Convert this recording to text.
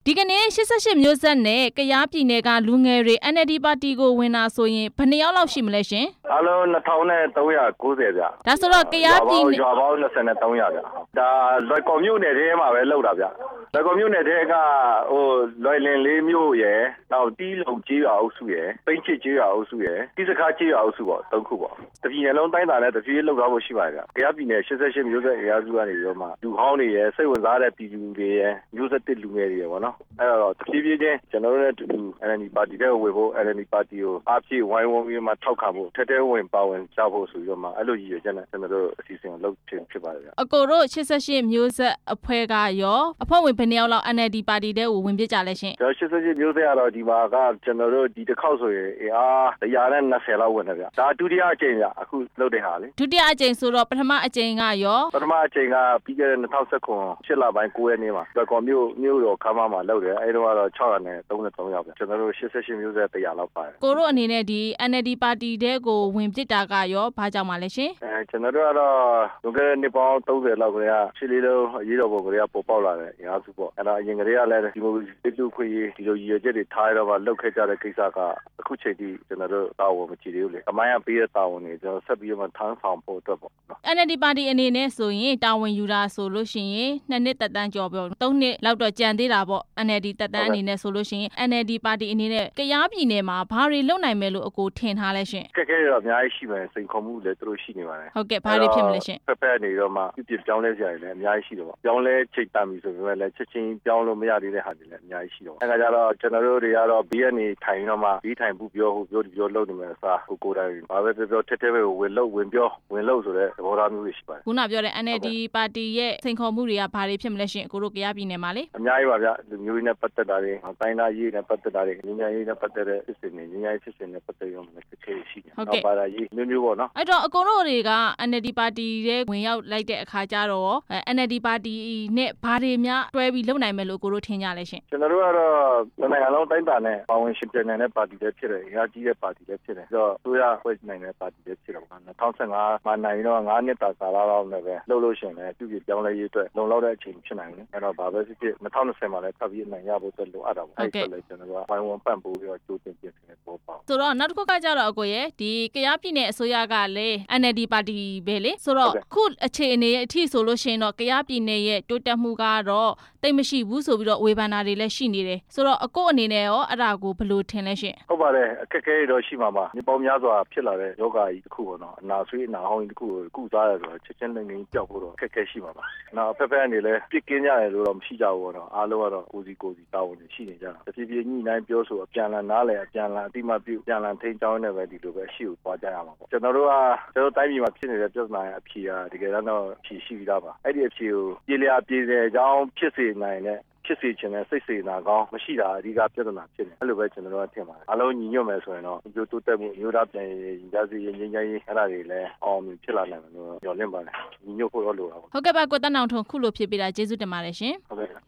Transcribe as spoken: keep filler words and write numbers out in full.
ဒီကနေ့ရှစ်ဆယ့်ရှစ်မျိုးဆက်နဲ့ကယားပြည်နယ်ကလူငယ်တွေ အန် အယ်လ် ဒီ ပါတီကိုဝင်တာဆိုရင်ဘယ်နှစ်ယောက်လောက်ရှိမလဲရှင်အားလုံးနှစ်ထောင်နဲ့သုံးရာကိုးဆယ်ဗျဒါဆိုတော့ကယားပြည်နယ်ရွာပေါင်းနှစ်ဆယ်နဲ့သုံးရာဗျဒါလွယ်ကော်မြို့နယ်ထဲမှာပဲလောက်တာဗျလွယ်ကော်မြို့နယ်ထဲကဟိုလွယ်လင်လေးမြို့ရယ်နောက်တီးလုံကြီးရွာအုပ်စုရယ်ပိန်းချစ်ကြီးရွာအုပ်စုရယ်တိစခါကြီးရွာအုပ်စုပေါ့သုံးခုပေါ့တပြည်နယ်လုံးတိုင်းတာနဲ့တပြည်လောက်သွားဖို့ရှိပါတယ်ဗျကယားပြည်နယ်ရှစ်ဆယ့်ရှစ်မျိုးဆက်အရာစုကနေပြီးတော့မှလူဟောင်းတွေရယ်စိတ်ဝင်စားတဲ့ပြည်သူတွေရယ်မျိုးဆက်တစ်လူငယ်တွေရယ်ပေါ့နော်အဲ့တော့တပြည်ပြည်ချင်းကျွန်တော်တို့နဲ့တူတူ အန် အယ်လ် ဒီ ပါတီတဲ့ဝင်ဖို့ အန် အယ်လ် ဒီ ပါတီကိုအားဖြည့်ဝိုင်းဝန်းပြီးမှထောက်ခံဖို့ထက်ထဲဝင်ပါဝင်ကြဖို့ဆိုပြီးတော့မှအဲ့လိုရည်ရွယ်ချက်နဲ့ကျွန်တော်တို့အစီအစဉ်ကိုလုပ်ဖြစ်ဖြစ်ပါတယ်ဗျအကိုတို့ရှစ်ဆယ့်ရှစ်မျိုးဆက်အဖွဲ့ကရောအဖွဲ့ဝင်ဘယ်နှစ်ယောက်လောက် အန် အယ်လ် ဒီ ပါတီတဲ့ကိုဝင်ပြကြလဲရှင်ကျွန်တော်ရှစ်ဆယ့်ရှစ်မျိုးဆက်ကတော့ဒီမှာကကျွန်တော်တို့ဒီတစ်ခေါက်ဆိုရင်အားတစ်ရာနဲ့နှစ်ဆယ်လောက်ဝင်တယ်ဗျဒါဒုတိယအကြိမ်ဗျအခုလုပ်တဲ့ဟာလေဒုတိယအကြိမ်ဆိုတော့ပထမအကြိမ်ကရောပထမအကြိမ်ကပြီးခဲ့တဲ့၂၀၁၇ရှစ်လပိုင်းကိုးရက်နေ့မှာလွယ်ကော်မြို့မြို့တော်ခမ်းမမှာလုပ်တယ်အဲ့တော့ကတော့ခြောက်ရာနဲ့သုံးသုံးယောက်ဗျကျွန်တော်တို့ရှစ်ဆယ့်ရှစ်မျိုးဆက်တစ်ရာလောက်ပါတယ်ကိုတို့အနေနဲ့ဒီ အန် အယ်လ် ဒီ ပါတီတဲ့ကိုဝင်ပြတာကရောဘာကြောင့်ပါလဲရှင်အဲကျွန်တော်တို့ကတော့လွန်ခဲ့တဲ့နှစ်ပေါင်းသုံးဆယ်လောက်ကလေးကရှစ်လေးလုံးအရေးတော်ပုံကလေးကပေါ်ပေါက်လာတဲ့အင်အားစုပေါ့အဲ့တော့အရင်ကလေးကလည်းဒီလိုဒီလိုခွေးဒီလိုရည်ရွယ်ချက်တွေထားရတော့မှလှုပ်ခဲ့ကြတဲ့ကိစ္စကအခုချိန်ထိကျွန်တော်တို့တာဝန်မကြည့်သေးဘူးလေအမိုင်းကပေးတဲ့တာဝန်တွေကျွန်တော်ဆက်ပြီးတော့ထမ်းဆောင်ဖို့အတွက်ပေါ့နော်အန် အယ်လ် ဒီ ပါတီအနေနဲ့ဆိုရင်တာဝန်ယူတာဆိုလို့ရှိရင်နှစ်နှစ်သက်တမ်းကျော်ပြောသုံးနှစ်လောက်တော့ကြံသေးတာပေါ့ အန် အယ်လ် ဒီ သက်တမ်းအနေနဲ့ဆိုလို့ရှိရင် အန် အယ်လ် ဒီ ပါတီအနေနဲ့ကယားပြည်နယ်မှာဘာတွေလုပ်နိုင်မယ်လို့အကိုထင်ထားလဲရှင်ကဲကဲတော့အများကြီးရှိမယ်စိန်ခေါ်မှုလည်းသူတို့ရှိနေပါတယ်ဟုတ်ကဲ့ဘာတွေဖြစ်မလဲရှင်ဖက်ဖက်နေတော့မှပြပြပြောင်းလဲစရာတွေလည်းအများကြီးရှိတော့ပေါ့ပြောင်းလဲချိန်တန်ပြီဆိုပေမဲ့လည်းချက်ချင်းပြောင်းလို့မရသေးတဲ့ဟာတွေလည်းအများကြီးရှိတော့အဲ့ဒါကြတော့ကျွန်တော်တို့တွေကတော့ဘီကနေထိုင်တော့မှဘီထိုင်ဘူးပြောဟုတ်ပြောဒီပြောလုပ်နေမယ်အစားကိုကိုတိုင်းဘာပဲပြောပြောထက်ထက်ပဲဝင်လို့ဝင်ပြောဝင်လို့ဆိုတဲ့သဘောထားမျိုးတွေရှိပါတယ်ခုနပြောတဲ့ အန် အယ်လ် ဒီ ပါတီရဲ့စိန်ခေါ်မှုတွေကဘာတွေဖြစ်မလဲရှင်ကိုတို့ကယားပြည်နယ်မှာလေအများကြီးပါဗျလူမျိုးတွေနဲ့ပတ်သက်တာတွေတိုင်းသားရေးနဲ့ပတ်သက်တာတွေငញ្ញရေးနဲ့ပတ်သက်တဲ့ဖြစ်စဉ်တွေငញ្ញရေးဖြစ်စဉ်နဲ့ပတ်သက်ရုံနဲ့တစ်ချက်ရှိတယ်ဟုတ်ပါလားရေးမျိုးမျိုးပေါ့နော်အဲ့တော့အကုန်လုံးတွေက အန် အယ်လ် ဒီ ပါတီရဲ့ဝင်ရောက်လိုက်တဲ့အခါကျတော့ အန် အယ်လ် ဒီ ပါတီနဲ့ဘာတွေများတွဲပြီးလုပ်နိုင်မယ်လို့ကိုတို့ထင်ကြလဲရှင်ကျွန်တော်တို့ကတော့နိုင်ငံလုံးတိုင်းတာနဲ့ပါဝင်ရှင်ပြနေတဲ့ပါတီတွေဖြစ်တယ်အင်အားကြီးတဲ့ပါတီတွေဖြစ်တယ်ဆိုတော့သူရဖွဲ့နိုင်တဲ့ပါတီတွေဖြစ်တယ်ပေါ့၂၀၁၅မှာနိုင်တော့ငါးနှစ်တာကာလလောက်နဲ့ပဲလှုပ်လို့ရှင်လည်းပြုပြင်ပြောင်းလဲရေးအတွက်လုံလောက်တဲ့အချိန်ဖြစ်နိုင်တယ်အဲ့တော့ဘာပဲဖြစ်ဖြစ်၂၀၂၀မှာလည်းထပ်ပြီးနိုင်ရဖို့အတွက်လိုအပ်တာပေါ့အဲ့ဒါလည်းကျွန်တော်တို့ကဝိုင်းဝန်းပံ့ပိုးပြီးတော့ကြိုးတင်ပြင်ဆင်နေပေါ်ပါဆိုတော့နောက်တစ်ခုကကြတော့အကိုရဲ့ဒီကယားပြည်နယ်အစိုးရကလည်း အန် အယ်လ် ဒီ ပါတီပဲလေဆိုတော့ခုအခြေအနေရဲ့အထိဆိုလို့ရှိရင်တော့ကယားပြည်နယ်ရဲ့တိုးတက်မှုကတော့တိတ်မရှိဘူးဆိုပြီးတော့ဝေဖန်တာတွေလည်းရှိနေတယ်ဆိုတော့အကိုအနေနဲ့ရောအဲ့ဒါကိုဘယ်လိုထင်လဲရှင်ဟုတ်ပါတယ်အခက်အခဲတွေတော့ရှိမှာပါဒီပေါင်းများစွာဖြစ်လာတဲ့ယောဂကြီးတစ်ခုပေါ့နော်အနာဆွေးအနာဟောင်းကြီးတစ်ခုကိုကုစားရဆိုတော့ချက်ချင်းလိမ့်လိမ့်ပျောက်ဖို့တော့အခက်အခဲရှိမှာပါနောက်ဖက်ဖက်အနေနဲ့ပြစ်ကင်းကြတယ်လို့တော့မရှိကြဘူးပေါ့နော်အားလုံးကတော့ကိုစီကိုစီတာဝန်တွေရှိနေကြတာတဖြည်းဖြည်းညှိနှိုင်းပြောဆိုအပြန်လည်နားလည်အပြန်လည်အတိမပြုအပြန်လည်ထိန်းချောင်းနေပဲဒီလိုပဲရှိကိုသွားကြရမှာပေါ့ကျွန်တော်တို့ကကျွန်တော်တိုင်းပြည်မှာဖြစ်နေတဲ့ပြဿနာရဲ့အဖြေကတကယ်တော့ဖြေရှိပြီးသားပါအဲ့ဒီအဖြေကိုပြေလျာပြေတယ်အကြောင်းဖြစ်စေနိုင်တဲ့ဖြစ်စေချင်တဲ့စိတ်စေနာကောင်းမရှိတာအဓိကပြဿနာဖြစ်နေအဲ့လိုပဲကျွန်တော်တို့ကထင်ပါတယ်အလုံးညီညွတ်မယ်ဆိုရင်တော့ဒီလိုတိုးတက်မှုမျိုးသားပြန်ရင်ရစီရင်ချင်းချင်းအဲ့ဒါတွေလည်းအောင်မြင်ဖြစ်လာနိုင်မယ်လို့ပြောလင့်ပါတယ်ညီညွတ်ဖို့တော့လိုတာပေါ့ဟုတ်ကဲ့ပါကိုတန်းအောင်ထုံခုလိုဖြစ်ပေးတာကျေးဇူးတင်ပါတယ်ရှင်ဟုတ်ကဲ့